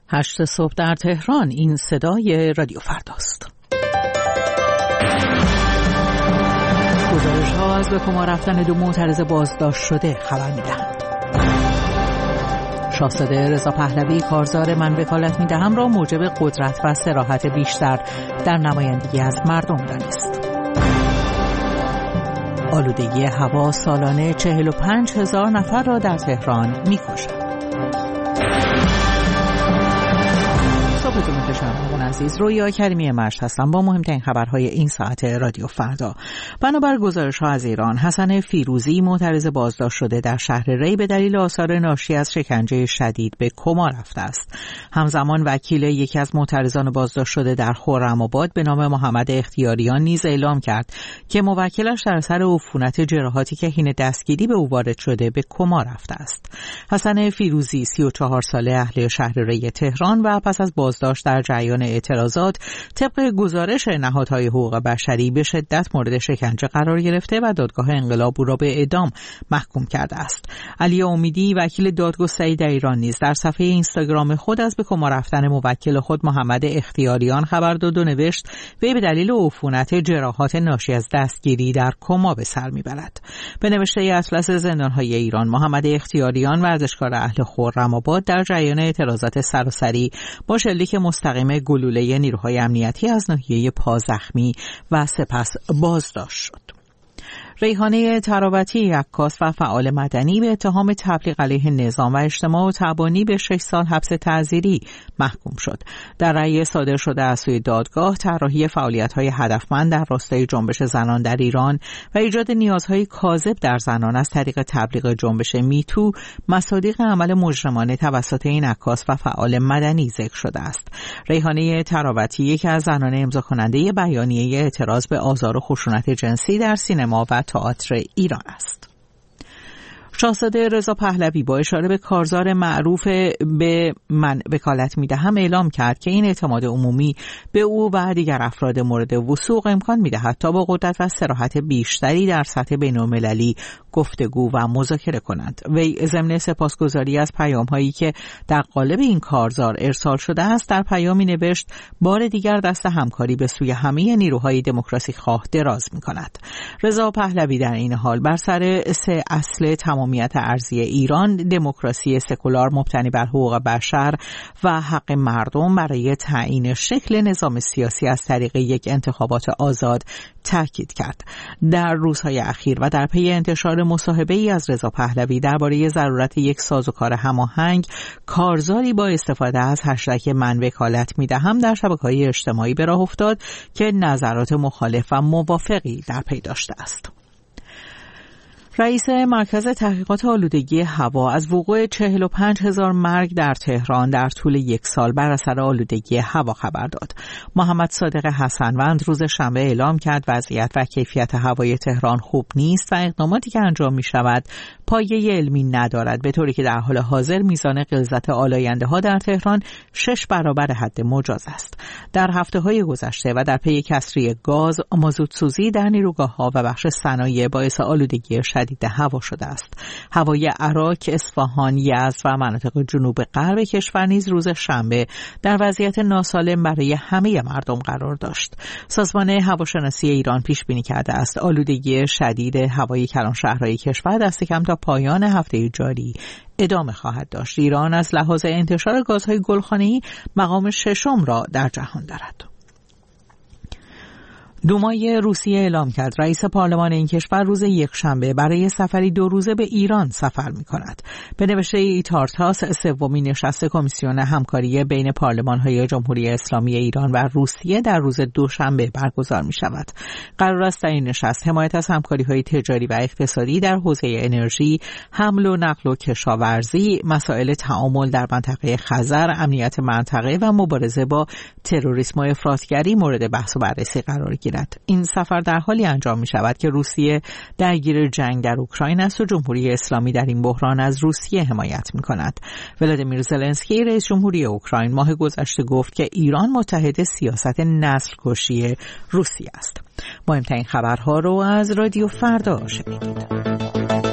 8 صبح در تهران. این صدای رادیو فرداست. گزارش‌ها از به کما رفتن 2 معترض بازداشت شده خبر می‌دهند. شاهزاده رضا پهلوی کارزار من وکالت می‌دهم را موجب قدرت و صراحت بیشتر در نمایندگی از مردم دانست. آلودگی هوا سالانه 45,000 نفر را در تهران می‌کشد. صبحتون بخیر شنوندگان عزیز، رویا کریمی مشت هستم با مهمترین خبرهای این ساعت رادیو فردا. بنابر گزارش‌ها از ایران، حسن فیروزی معترض بازداشت شده در شهر ری به دلیل آثار ناشی از شکنجه شدید به کما رفته است. همزمان وکیل یکی از معترضان بازداشت شده در خرم‌آباد به نام محمد اختیاریان نیز اعلام کرد که موکلش در اثر عفونت جراحاتی که حین دستگیری به او وارد شده به کما رفته است. حسن فیروزی 34 ساله اهل شهر ری تهران و پس از بازداشت در جریان اعتراضات طبق گزارش نهادهای حقوق بشری به شدت مورد شکنجه قرار گرفته و دادگاه انقلاب او را به اعدام محکوم کرده است. علی امیدی وکیل دادگستری در ایران نیز در صفحه اینستاگرام خود از به کما رفتن موکل خود محمد اختیاریان خبر داد و نوشت وی به دلیل عفونت جراحات ناشی از دستگیری در کما به سر میبرد. به نوشته اطلس زندانهای ایران، محمد اختیاریان ورزشکار اهل خرم‌آباد در جریان اعتراضات سراسری با شلیک مستقیم گلوله نیروهای امنیتی از ناحیه پا زخمی و سپس بازداشت شد. ریحانه تراوتی عکاس و فعال مدنی به اتهام تبلیغ علیه نظام و اجتماع و تبانی به 6 سال حبس تعزیری محکوم شد. در رأی صادر شده از سوی دادگاه، طراحی فعالیت‌های هدفمند در راستای جنبش زنان در ایران و ایجاد نیازهای کاذب در زنان از طریق تبلیغ جنبش میتو مصادیق عمل مجرمانه توسط این عکاس و فعال مدنی ذکر شده است. ریحانه تراوتی یکی از زنان امضا کننده بیانیه اعتراض به آزار و خشونت جنسی در سینما و تئاتر ایران است. شاهزاده رضا پهلوی با اشاره به کارزار معروف به من وکالت می‌دهم اعلام کرد که این اعتماد عمومی به او و دیگر افراد مورد وثوق امکان می‌دهد تا با قدرت و صراحت بیشتری در سطح بین‌المللی گفتگو و مذاکره کنند. وی ضمن سپاسگزاری از پیام‌هایی که در قالب این کارزار ارسال شده است، در پیامی نوشت بار دیگر دست همکاری به سوی همه نیروهای دموکراسی خواه دراز می‌کند. رضا پهلوی در این حال بر سر 3 اصل تمامیت ارضی ایران، دموکراسی سکولار مبتنی بر حقوق بشر و حق مردم برای تعیین شکل نظام سیاسی از طریق یک انتخابات آزاد تاکید کرد. در روزهای اخیر و در پی انتشار مصاحبه‌ای از رضا پهلوی درباره ضرورت یک سازوکار هماهنگ، کارزاری با استفاده از هشتگ من وکالت می‌دهم در شبکه‌های اجتماعی به راه افتاد که نظرات مخالف و موافقی در پی داشته است. رئیس مرکز تحقیقات آلودگی هوا از وقوع 45,000 مرگ در تهران در طول 1 سال بر اثر آلودگی هوا خبر داد. محمد صادق حسنوند روز شنبه اعلام کرد وضعیت و کیفیت هوای تهران خوب نیست و اقداماتی که انجام می شود پایه علمی ندارد، به طوری که در حال حاضر میزان غلظت آلاینده ها در تهران 6 برابر حد مجاز است. در هفته‌های گذشته و در پی کسری گاز، مازوت سوزی در نیروگاه‌ها و بخش صنایع باعث آلودگی شدید هوا شده است. هوای عراق، اصفهان، یزد و مناطق جنوب غرب کشور نیز روز شنبه در وضعیت ناسالم برای همه مردم قرار داشت. سازمان هواشناسی ایران پیش بینی کرده است آلودگی شدید هوای کلان شهرهای کشور دست کم تا پایان هفته جاری ادامه خواهد داشت. ایران از لحاظ انتشار گازهای گلخانه‌ای مقام 6 را در جهان دارد. دومای روسیه اعلام کرد رئیس پارلمان این کشور روز یکشنبه برای سفری 2 روزه به ایران سفر می‌کند. به نوشته ایتارتاس، 3مین نشست کمیسیون همکاری بین پارلمان‌های جمهوری اسلامی ایران و روسیه در روز دوشنبه برگزار می‌شود. قرار است در این نشست حمایت از همکاری‌های تجاری و اقتصادی در حوزه انرژی، حمل و نقل و کشاورزی، مسائل تعامل در منطقه خزر، امنیت منطقه و مبارزه با تروریسم و افراطگری مورد بحث و بررسی قرار گیرد. این سفر در حالی انجام می شود که روسیه درگیر جنگ در اوکراین است و جمهوری اسلامی در این بحران از روسیه حمایت می کند. ولادیمیر زلنسکی رئیس جمهوری اوکراین ماه گذشته گفت که ایران متحد سیاست نسل کشی روسیه است. مهمترین خبرها رو از رادیو فردا شنیدید.